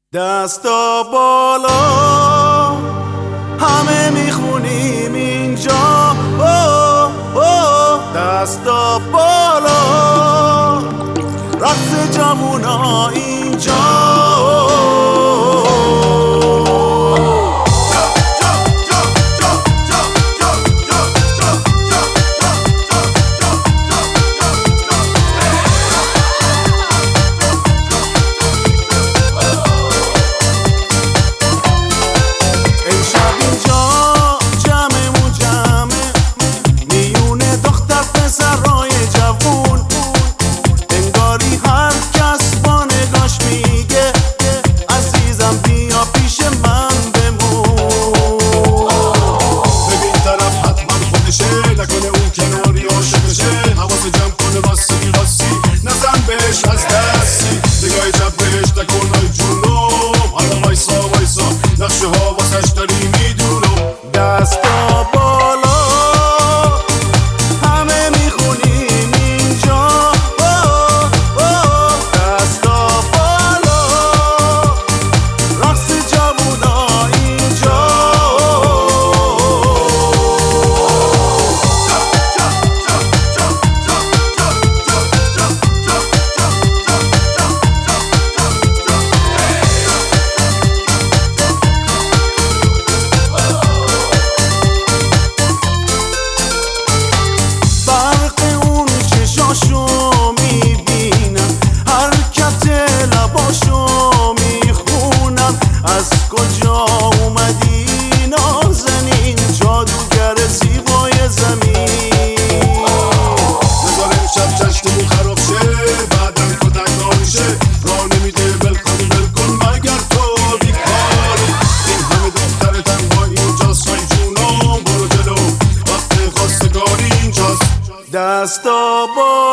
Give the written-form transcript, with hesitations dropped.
دستا بالا همه میخونیم اینجا. دستا بالا رقص جوونا اینجا. از دستی نگاه جب بهش نکن های جونم. حالا وایسا نقشه ها واسش داری میدونم. دستا بالا همه میخونیم اینجا. دستا بالا رقص جوونا اینجا. شو میبینم حرکت لباشو میخونم. از کجا اومدی نازنین جادوگر زیبای زمین؟ نگار امشب چشتمون خراب شه بعدم تو تنها میشه. راه نمیده ول کن مگر تو بیکاری. این همه دختر تنها اینجاست های جونم. برو جلو وقت خواستگاری اینجاست. دستا با